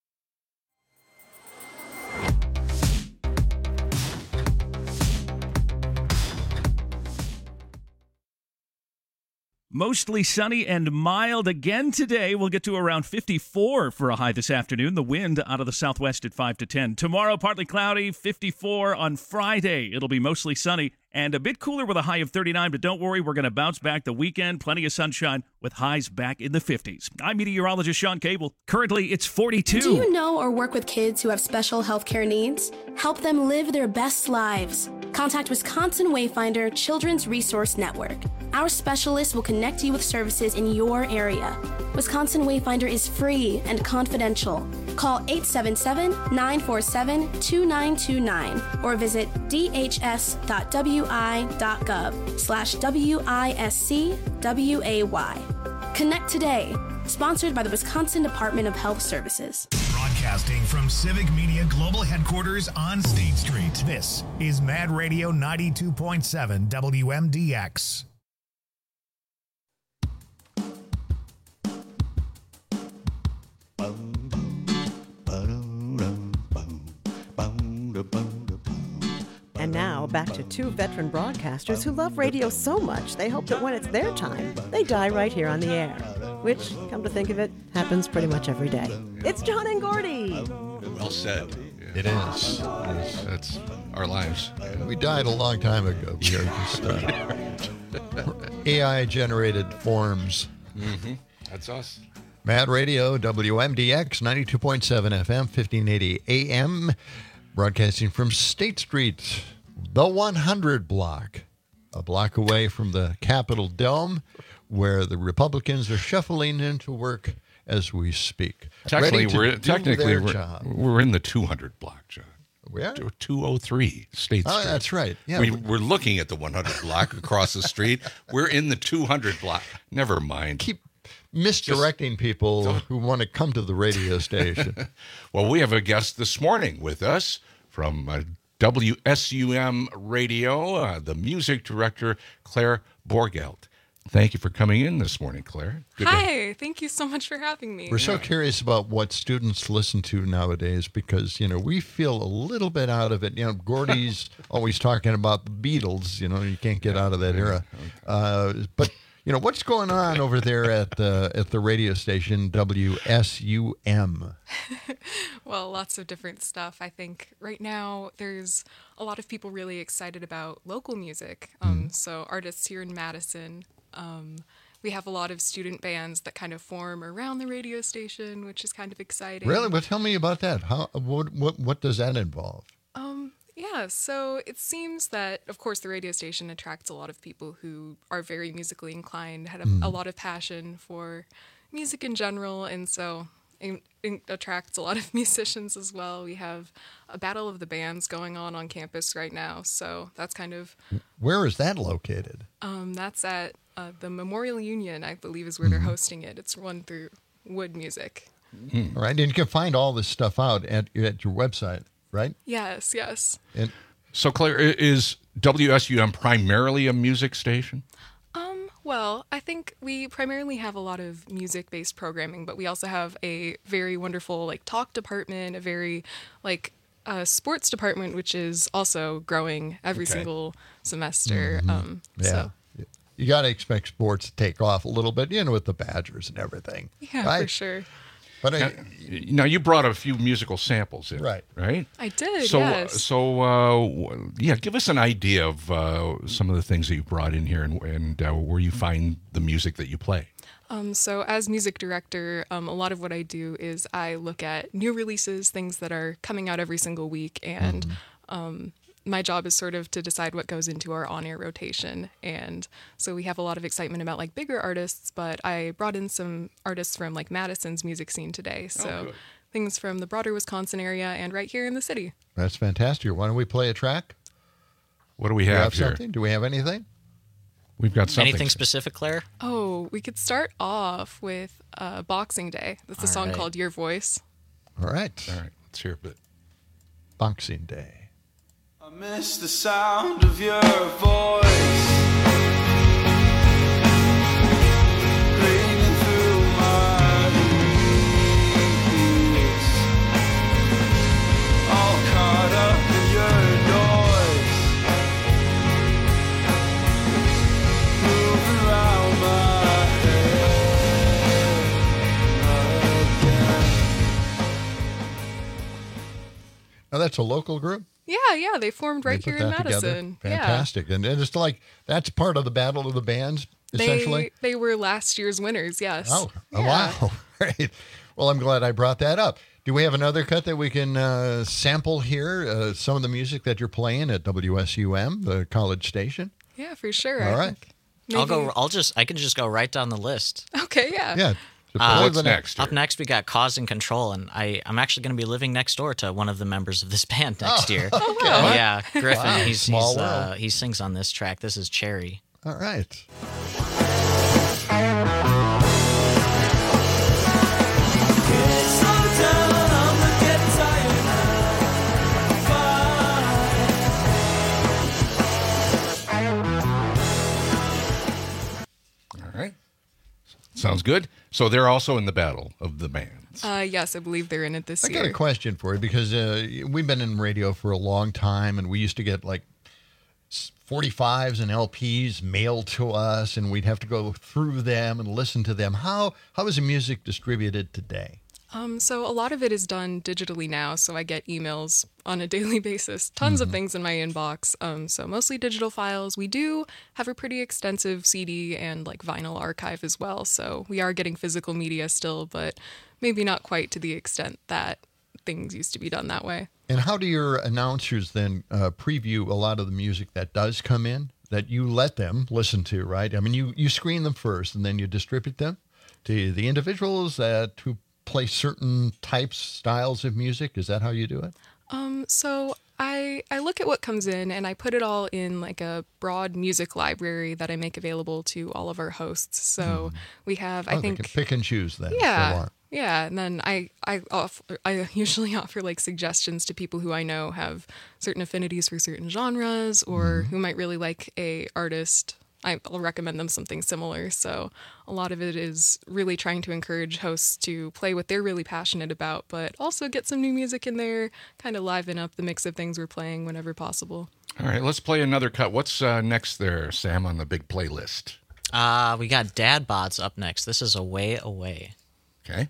Mostly sunny and mild again today. We'll get to around 54 for a high this afternoon. The wind out of the southwest at 5 to 10. Tomorrow, partly cloudy, 54 on Friday. It'll be mostly sunny and a bit cooler with a high of 39, but don't worry, we're going to bounce back the weekend. Plenty of sunshine with highs back in the 50s. I'm meteorologist Sean Cable. Currently, it's 42. Do you know or work with kids who have special health care needs? Help them live their best lives. Contact Wisconsin Wayfinder Children's Resource Network. Our specialists will connect you with services in your area. Wisconsin Wayfinder is free and confidential. Call 877-947-2929 or visit dhs.wi.gov/WISCWAY. Connect today. Sponsored by the Wisconsin Department of Health Services. Broadcasting from Civic Media Global Headquarters on State Street. This is Mad Radio 92.7 WMDX. back to two veteran broadcasters who love radio so much they hope that when it's their time, they die right here on the air. Which, come to think of it, happens pretty much every day. It's John and Gordy. Well said. It is. That's our lives. We died a long time ago. We are just AI-generated forms. Mm-hmm. That's us. Mad Radio, WMDX, 92.7 FM, 1580 AM, broadcasting from State Street, the 100 block, a block away from the Capitol Dome, where the Republicans are shuffling into work as we speak. Technically, job. we're in the 200 block, John. We are? 203 State Street. Oh, that's right. Yeah, we're looking at the 100 block across the street. We're in the 200 block. Never mind. Keep misdirecting people who want to come to the radio station. Well, we have a guest this morning with us from WSUM Radio, the music director, Claire Borgelt. Thank you for coming in this morning, Claire. Hi, thank you so much for having me. We're so curious about what students listen to nowadays because, we feel a little bit out of it. Gordy's always talking about the Beatles. You can't get out of that era. But what's going on over there at the radio station WSUM? Well, lots of different stuff. I think right now there's a lot of people really excited about local music. So artists here in Madison. We have a lot of student bands that kind of form around the radio station, which is kind of exciting. Really? Well, tell me about that. What does that involve? Yeah, so it seems that, of course, the radio station attracts a lot of people who are very musically inclined, had a lot of passion for music in general, and so it attracts a lot of musicians as well. We have a battle of the bands going on campus right now, so that's kind of... Where is that located? That's at the Memorial Union, I believe, is where they're hosting it. It's run through Wood Music. All right, and you can find all this stuff out at your website. Right? Yes. And so, Claire, is WSUM primarily a music station? Well, I think we primarily have a lot of music-based programming, but we also have a very wonderful talk department, a very sports department, which is also growing every single semester. So. You got to expect sports to take off a little bit, with the Badgers and everything. Yeah, right? For sure. But now you brought a few musical samples in, right? I did. So, yes. Give us an idea of some of the things that you brought in here and where you find the music that you play. So as music director, a lot of what I do is I look at new releases, things that are coming out every single week, and my job is sort of to decide what goes into our on-air rotation. And so we have a lot of excitement about bigger artists, but I brought in some artists from Madison's music scene today. So things from the broader Wisconsin area and right here in the city. That's fantastic. Why don't we play a track? What do we have here? Something? Do we have anything? We've got something. Anything specific, Claire? Oh, we could start off with Boxing Day. That's a song called Your Voice. All right. Let's hear a bit. Boxing Day. I miss the sound of your voice ringing through my ears, all caught up in your noise, moving around my head again. Now that's a local group? Yeah, they formed right here in Madison. Together. Fantastic. Yeah. And it's that's part of the Battle of the Bands, essentially? They were last year's winners, yes. Oh, wow. Great. Well, I'm glad I brought that up. Do we have another cut that we can sample here? Some of the music that you're playing at WSUM, the college station? Yeah, for sure. All right. I can just go right down the list. Okay, yeah. Yeah. What's next? Up next, we got Cause and Control, and I'm actually going to be living next door to one of the members of this band next year. Oh, wow. Yeah, Griffin. Wow. He sings on this track. This is Cherry. All right. All right. Sounds good. So they're also in the Battle of the Bands. Yes, I believe they're in it this year. I got a question for you because we've been in radio for a long time, and we used to get 45s and LPs mailed to us, and we'd have to go through them and listen to them. How is the music distributed today? So a lot of it is done digitally now, so I get emails on a daily basis, tons of things in my inbox, so mostly digital files. We do have a pretty extensive CD and like vinyl archive as well, so we are getting physical media still, but maybe not quite to the extent that things used to be done that way. And how do your announcers then preview a lot of the music that does come in, that you let them listen to, right? I mean, you screen them first, and then you distribute them to the individuals who play certain types, styles of music? Is that how you do it? So I look at what comes in and I put it all in like a broad music library that I make available to all of our hosts. So we have, I think, they can pick and choose then. Yeah, if they want. yeah. And then I usually offer like suggestions to people who I know have certain affinities for certain genres or who might really like a artist. I'll recommend them something similar. So a lot of it is really trying to encourage hosts to play what they're really passionate about, but also get some new music in there, kind of liven up the mix of things we're playing whenever possible. All right, let's play another cut. What's next there, Sam, on the big playlist? We got Dad Bods up next. This is Away Away. Okay.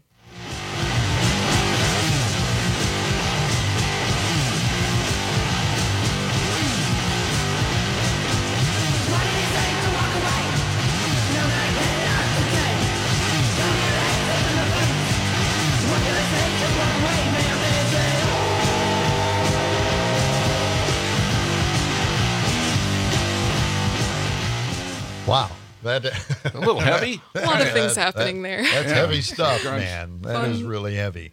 Wow. That a little heavy. A lot of things happening there. That's heavy stuff, man. That is really heavy.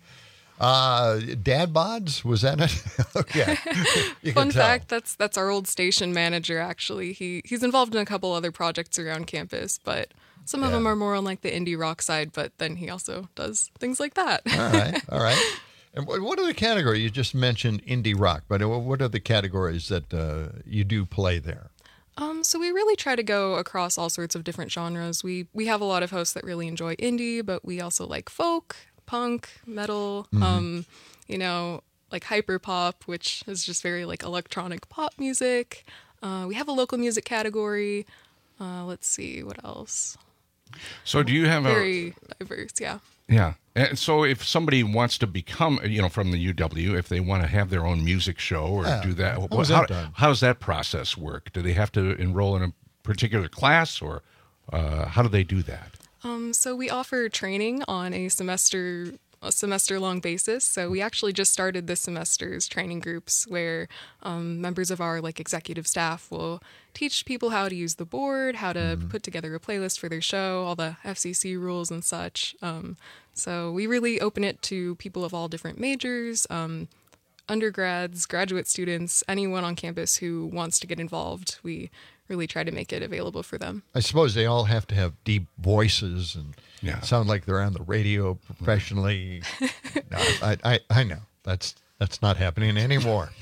Dad Bods, was that it? Okay. Fun fact, that's our old station manager, actually. He's involved in a couple other projects around campus, but some of them are more on like the indie rock side, but then he also does things like that. All right. And what are the categories? You just mentioned indie rock, but what are the categories that you do play there? So we really try to go across all sorts of different genres. We have a lot of hosts that really enjoy indie, but we also like folk, punk, metal, like hyper pop, which is just very like electronic pop music. We have a local music category. Let's see, what else? So do you have very diverse, yeah. Yeah. And so if somebody wants to become, from the UW, if they want to have their own music show or do that, how does that process work? Do they have to enroll in a particular class or how do they do that? So we offer training on a semester-long basis. So we actually just started this semester's training groups where members of our like executive staff will teach people how to use the board, how to put together a playlist for their show, all the FCC rules and such. So we really open it to people of all different majors, undergrads, graduate students, anyone on campus who wants to get involved. We really try to make it available for them. I suppose they all have to have deep voices and sound like they're on the radio professionally. No, I know. That's not happening anymore.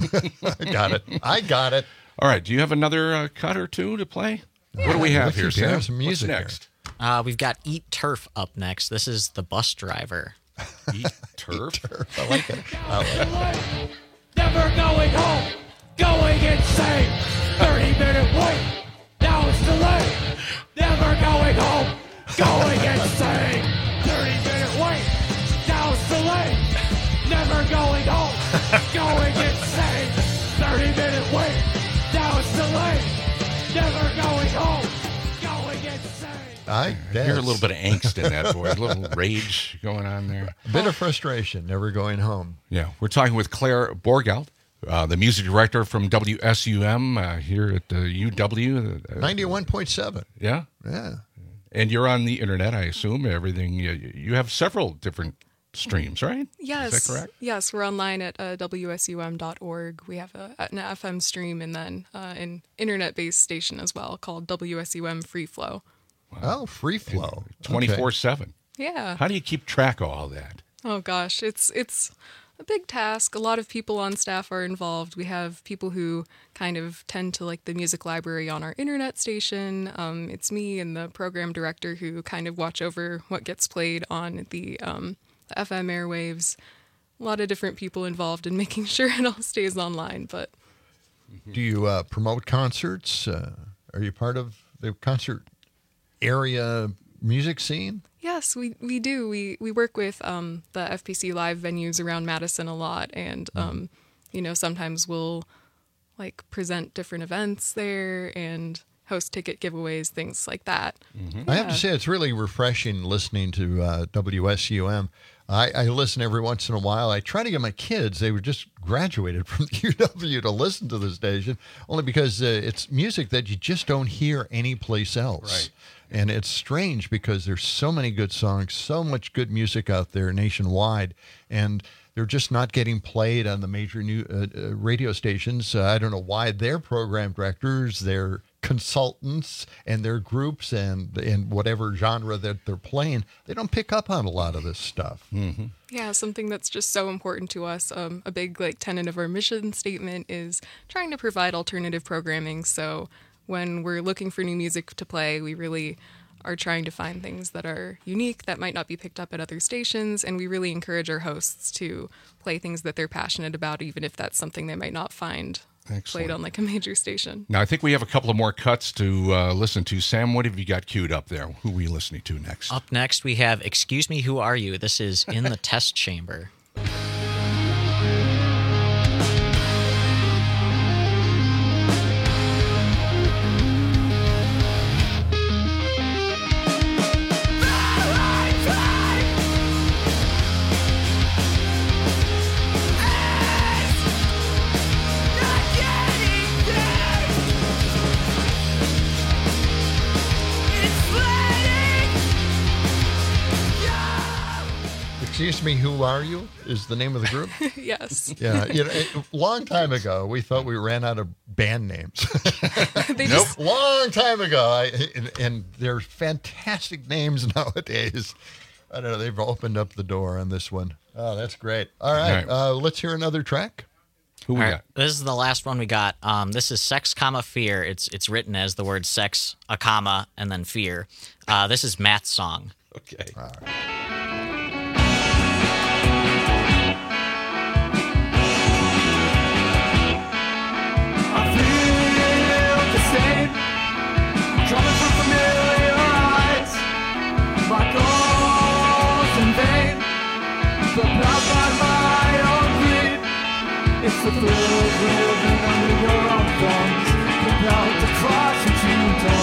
I got it. All right. Do you have another cut or two to play? What do we have here, Sam? Some music. What's next? We've got Eat Turf up next. This is The Bus Driver. Eat Turf? I like it. Never going home, going insane. 30-minute wait, now it's delayed. Never going home, going insane. 30-minute wait, now it's delayed. Never going home, going insane. 30-minute wait, now it's delayed. Never going home, going insane. I hear a little bit of angst in that voice, a little rage going on there. A bit of frustration, never going home. Yeah, we're talking with Claire Borgelt, the music director from WSUM here at UW. 91.7. Yeah? Yeah. And you're on the internet, I assume, everything. You have several different streams, right? Yes. Is that correct? Yes, we're online at WSUM.org. We have an FM stream and then an internet-based station as well called WSUM Free Flow. Wow. Oh, Free Flow. 24/7. Yeah. How do you keep track of all that? Oh, gosh. It's a big task. A lot of people on staff are involved. We have people who kind of tend to like the music library on our internet station. It's me and the program director who kind of watch over what gets played on the FM airwaves. A lot of different people involved in making sure it all stays online, but Do you promote concerts? Are you part of the concert area music scene? Yes, we do. We work with the FPC live venues around Madison a lot, and sometimes we'll like present different events there and host ticket giveaways, things like that. I have to say, it's really refreshing listening to WSUM. I listen every once in a while. I try to get my kids, they were just graduated from the UW, to listen to the station, only because it's music that you just don't hear anyplace else. Right. And it's strange because there's so many good songs, so much good music out there nationwide, and they're just not getting played on the major new radio stations. I don't know why their program directors, their consultants, and their groups and whatever genre that they're playing, they don't pick up on a lot of this stuff. Mm-hmm. Yeah, something that's just so important to us. A big tenet of our mission statement is trying to provide alternative programming. So when we're looking for new music to play, we really are trying to find things that are unique that might not be picked up at other stations, and we really encourage our hosts to play things that they're passionate about, even if that's something they might not find played on like a major station. Now, I think we have a couple of more cuts to listen to. Sam, what have you got queued up there? Who are we listening to next? Up next, we have Excuse Me, Who Are You? This is In the Test Chamber. Excuse Me, Who Are You is the name of the group? Yes. Yeah. A long time ago, we thought we ran out of band names. Long time ago. And they're fantastic names nowadays. I don't know. They've opened up the door on this one. Oh, that's great. All right. Let's hear another track. Who we got? This is the last one we got. This is Sex, Fear. It's written as the word sex, a comma, and then fear. This is Matt's song. Okay. All right. Coming from familiar eyes, my goals in vain, but not by my own greed. It's the thrill of living under your own thumbs, compelled to cross what you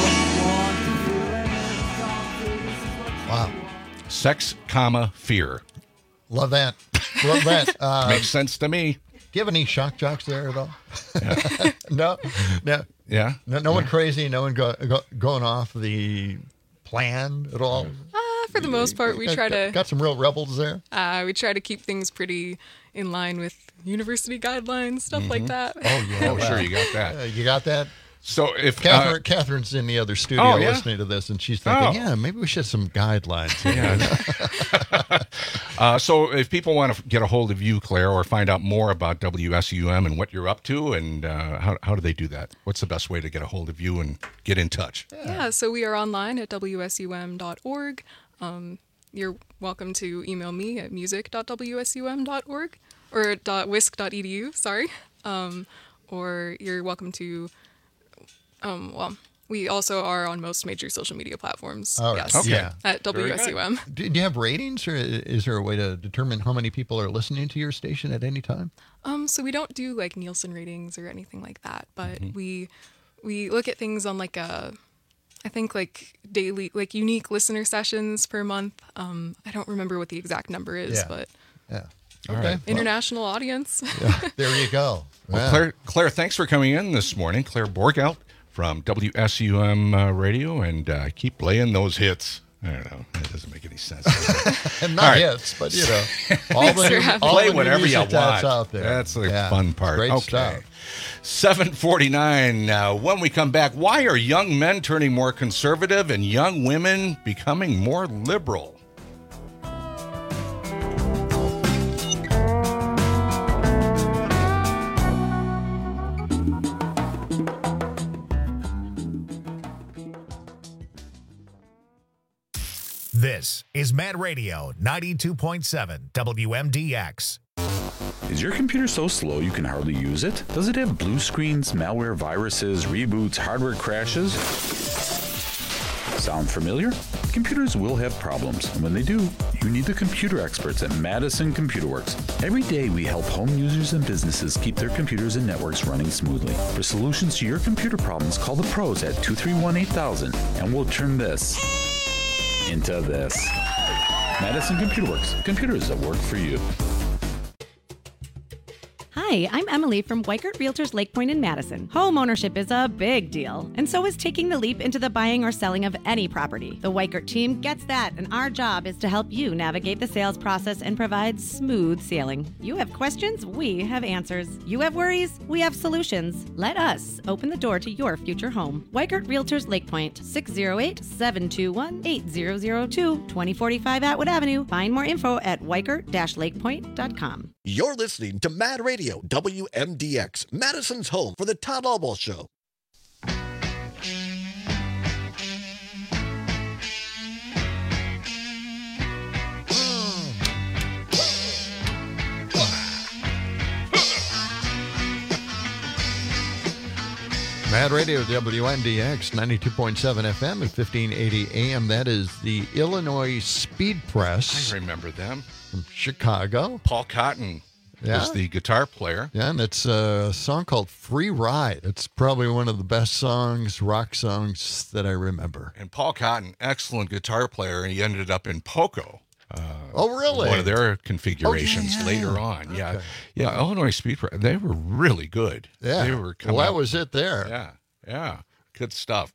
don't want to feel. Wow. Sex, fear. Love that. Love that. Makes sense to me. Do you have any shock jocks there at all? Yeah. No. Yeah. No one crazy. No one going off the plan at all. For the most part, we try to got some real rebels there. We try to keep things pretty in line with university guidelines, stuff like that. Oh yeah. Oh, sure, you got that. You got that. So if Catherine's in the other studio listening to this, and she's thinking, yeah, maybe we should have some guidelines here. So if people want to get a hold of you, Claire, or find out more about WSUM and what you're up to, and how do they do that? What's the best way to get a hold of you and get in touch? Yeah, so we are online at wsum.org. You're welcome to email me at music.wsum.org or .wisc.edu, sorry. Or you're welcome to... we also are on most major social media platforms. All right. Yes. Okay. Yeah. At WSUM. Do you have ratings, or is there a way to determine how many people are listening to your station at any time? So we don't do like Nielsen ratings or anything like that, but we look at things on like I think like daily, like unique listener sessions per month. I don't remember what the exact number is, but okay. International audience. Yeah, there you go. Well, Claire, thanks for coming in this morning. Claire Borgelt from WSUM Radio, and keep playing those hits. I don't know. It doesn't make any sense. Not hits, but all the play whatever you want. Out there. That's the fun part. Great stuff. 7:49. When we come back, why are young men turning more conservative and young women becoming more liberal? This is Mad Radio 92.7 WMDX. Is your computer so slow you can hardly use it? Does it have blue screens, malware, viruses, reboots, hardware crashes? Sound familiar? Computers will have problems, and when they do, you need the computer experts at Madison Computer Works. Every day we help home users and businesses keep their computers and networks running smoothly. For solutions to your computer problems, call the pros at 231-8000, and we'll turn this into this. Madison Computer Works. Computers that work for you. Hi, I'm Emily from Weikert Realtors Lake Point in Madison. Home ownership is a big deal, and so is taking the leap into the buying or selling of any property. The Weikert team gets that, and our job is to help you navigate the sales process and provide smooth sailing. You have questions, we have answers. You have worries, we have solutions. Let us open the door to your future home. Weikert Realtors Lake Point, 608-721-8002, 2045 Atwood Avenue. Find more info at weikert-lakepoint.com. You're listening to Mad Radio, WMDX, Madison's home for the Todd Albaugh Show. Mad Radio, WMDX, 92.7 FM and 1580 AM. That is the Illinois Speed Press. I remember them. From Chicago. Paul Cotton was the guitar player. Yeah, and it's a song called Free Ride. It's probably one of the best songs, rock songs that I remember. And Paul Cotton, excellent guitar player, and he ended up in Poco. Oh, really? One of their configurations later on. Okay. Yeah, Illinois Speed Press, they were really good. Yeah. They were well, that was it there. Yeah. Good stuff.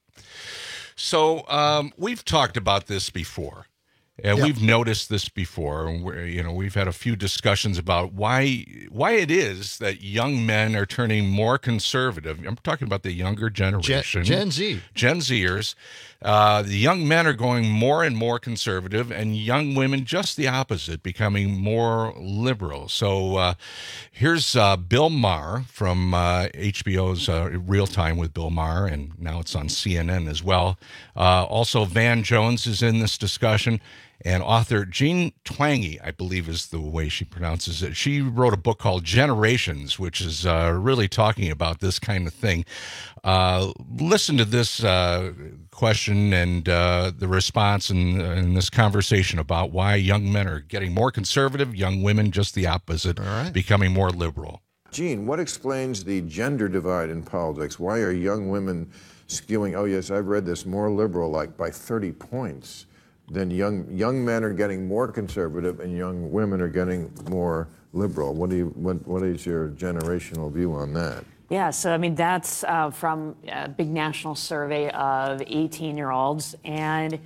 So we've talked about this before. And we've noticed this before, and we've had a few discussions about why it is that young men are turning more conservative. I'm talking about the younger generation, Gen Z, Gen Zers. The young men are going more and more conservative, and young women just the opposite, becoming more liberal. So here's Bill Maher from HBO's Real Time with Bill Maher, and now it's on CNN as well. Also, Van Jones is in this discussion. And author Jean Twenge, I believe is the way she pronounces it, she wrote a book called Generations, which is really talking about this kind of thing. Listen to this question and the response in this conversation about why young men are getting more conservative, young women just the opposite, becoming more liberal. Jean, what explains the gender divide in politics? Why are young women skewing, oh yes, I've read this, more liberal, like by 30 points? Then young men are getting more conservative and young women are getting more liberal. What is your generational view on that? Yeah, so I mean that's from a big national survey of 18-year-olds, and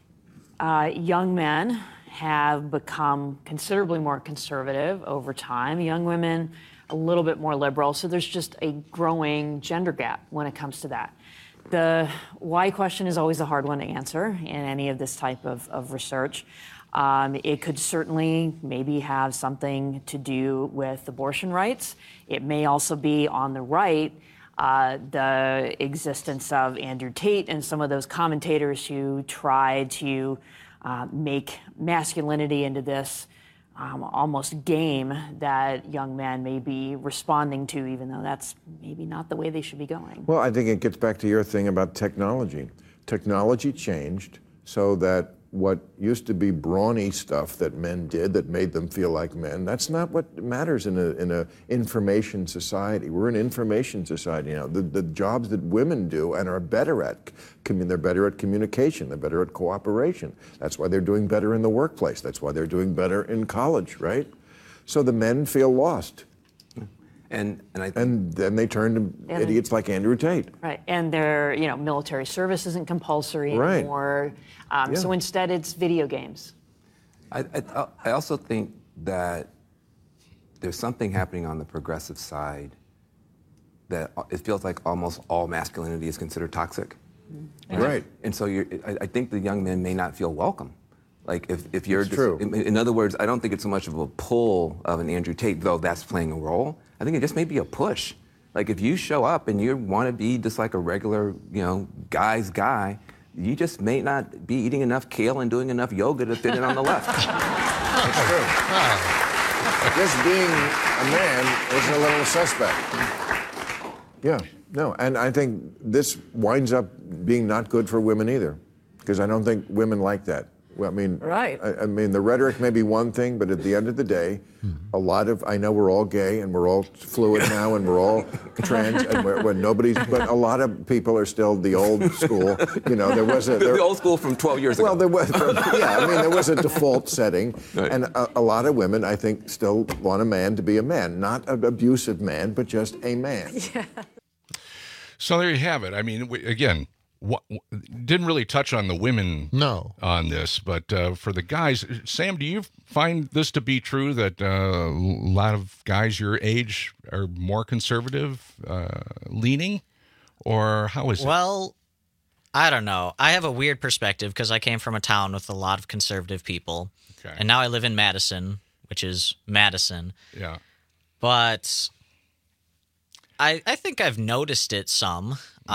young men have become considerably more conservative over time. Young women a little bit more liberal. So there's just a growing gender gap when it comes to that. The why question is always a hard one to answer in any of this type of research. It could certainly maybe have something to do with abortion rights. It may also be on the right, the existence of Andrew Tate and some of those commentators who tried to make masculinity into this almost game that young men may be responding to, even though that's maybe not the way they should be going. Well, I think it gets back to your thing about technology. Technology changed so that what used to be brawny stuff that men did that made them feel like men, that's not what matters in a information society. We're an information society now. The jobs that women do and are better at, they're better at communication, they're better at cooperation. That's why they're doing better in the workplace. That's why they're doing better in college, right? So the men feel lost. And then they turn to idiots like Andrew Tate. Right, and their military service isn't compulsory anymore. So instead, it's video games. I also think that there's something happening on the progressive side that it feels like almost all masculinity is considered toxic. Mm-hmm. Right. And so I think the young men may not feel welcome. Like if you're It's true. In other words, I don't think it's so much of a pull of an Andrew Tate, though that's playing a role. I think it just may be a push. Like if you show up and you want to be just like a regular, guy's guy, you just may not be eating enough kale and doing enough yoga to fit in on the left. That's true. just being a man is a little suspect. Yeah, no, and I think this winds up being not good for women either, because I don't think women like that. Well, I mean, right. I mean, the rhetoric may be one thing, but at the end of the day, I know we're all gay and we're all fluid now and we're all trans and but a lot of people are still the old school. You know, there was the old school from 12 years ago. Well, there was a default setting, right. And a lot of women, I think, still want a man to be a man, not an abusive man, but just a man. Yeah. So there you have it. I mean, again. Didn't really touch on the women on this, but for the guys, Sam, do you find this to be true that a lot of guys your age are more conservative leaning, or how is it? Well, I don't know. I have a weird perspective because I came from a town with a lot of conservative people, and now I live in Madison, which is Madison. Yeah. But I think I've noticed it some.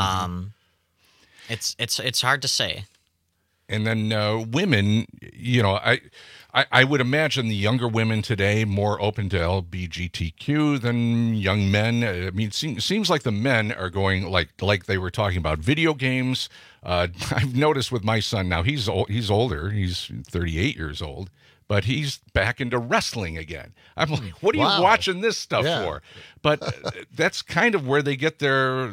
It's hard to say. And then women, you know, I would imagine the younger women today more open to LGBTQ than young men. I mean, it seems like the men are going like they were talking about video games. I've noticed with my son now, he's older. He's 38 years old. But he's back into wrestling again. I'm like, what are you watching this stuff for? But that's kind of where they get their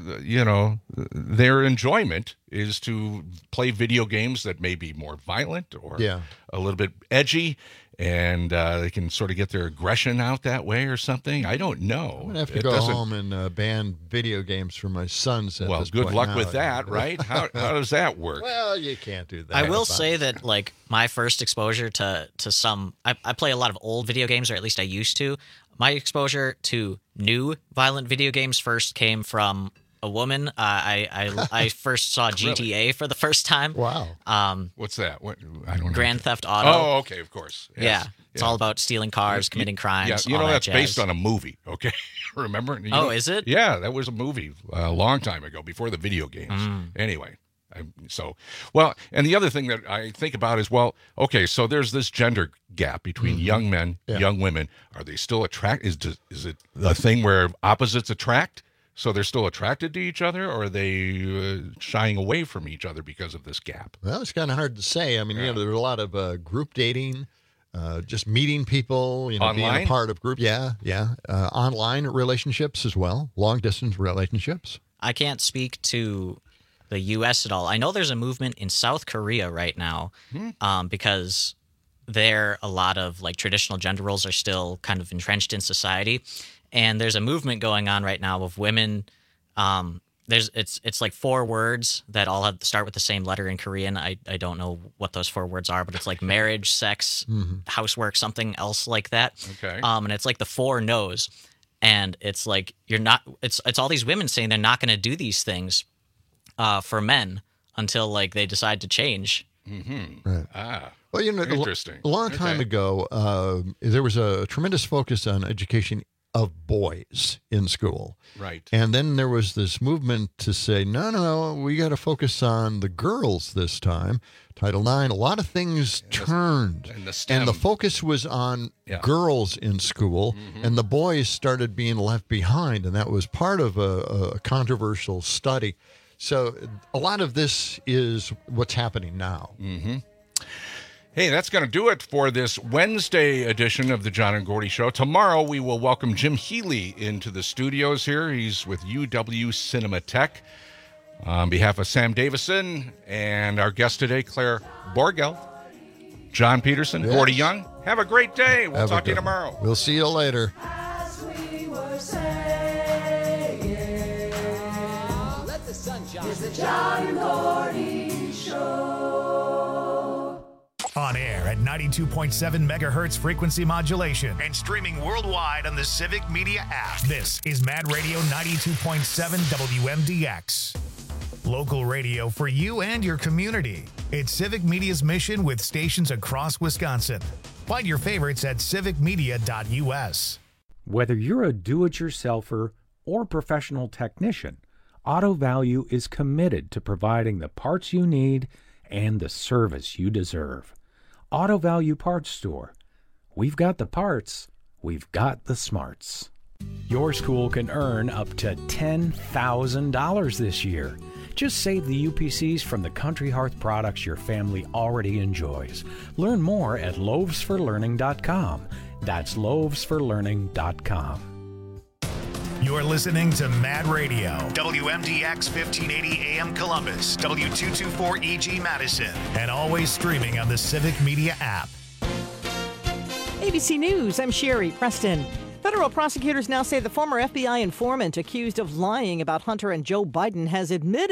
enjoyment, is to play video games that may be more violent or a little bit edgy, and they can sort of get their aggression out that way or something. I don't know. I'm going to have to go home and ban video games for my sons at this good point luck now. with that, right? How does that work? Well, you can't do that. I will say that, like, my first exposure to some... I play a lot of old video games, or at least I used to. My exposure to new violent video games first came from a woman. I first saw GTA for the first time. Wow. What's that? What, I don't know. Grand Theft Auto. Oh, okay, of course. Yes. Yeah. It's all about stealing cars, committing crimes. Yeah, all that's that based jazz. on a movie, okay? Remember? Is it? Yeah, that was a movie a long time ago, before the video games. Anyway, and the other thing that I think about is, okay, so there's this gender gap between young men, young women. Are they still attracted? Is it a thing where opposites attract? So they're still attracted to each other, or are they shying away from each other because of this gap? Well, it's kind of hard to say. I mean, there's a lot of group dating, just meeting people, Online? being a part of group. Online relationships as well, long-distance relationships. I can't speak to the U.S. at all. I know there's a movement in South Korea right now because there a lot of like traditional gender roles are still kind of entrenched in society. And there's a movement going on right now of women. It's like 4 words that all start with the same letter in Korean. I don't know what those 4 words are, but it's like marriage, sex, housework, something else like that. Okay. And it's like the 4 no's, and it's like it's all these women saying they're not going to do these things for men until like they decide to change. Right. Well, interesting. A long time ago, there was a tremendous focus on education of boys in school. Right. And then there was this movement to say, no, we got to focus on the girls this time. Title IX, a lot of things turned. And the focus was on girls in school, and the boys started being left behind. And that was part of a controversial study. So a lot of this is what's happening now. Hey, that's going to do it for this Wednesday edition of the John and Gordy Show. Tomorrow, we will welcome Jim Healy into the studios here. He's with UW Cinematheque. On behalf of Sam Davison and our guest today, Claire Borgel, John Peterson, Gordy Young, have a great day. We'll talk to you tomorrow. We'll see you later. It's the John and Gordy Show. On air at 92.7 megahertz frequency modulation and streaming worldwide on the Civic Media app. This is Mad Radio 92.7 WMDX. Local radio for you and your community. It's Civic Media's mission with stations across Wisconsin. Find your favorites at civicmedia.us. Whether you're a do-it-yourselfer or professional technician, Auto Value is committed to providing the parts you need and the service you deserve. Auto Value Parts Store. We've got the parts, we've got the smarts. Your school can earn up to $10,000 this year. Just save the UPCs from the Country Hearth products your family already enjoys. Learn more at loavesforlearning.com. That's loavesforlearning.com. You're listening to Mad Radio, WMDX 1580 AM Columbus, W224EG Madison, and always streaming on the Civic Media app. ABC News, I'm Sherry Preston. Federal prosecutors now say the former FBI informant accused of lying about Hunter and Joe Biden has admitted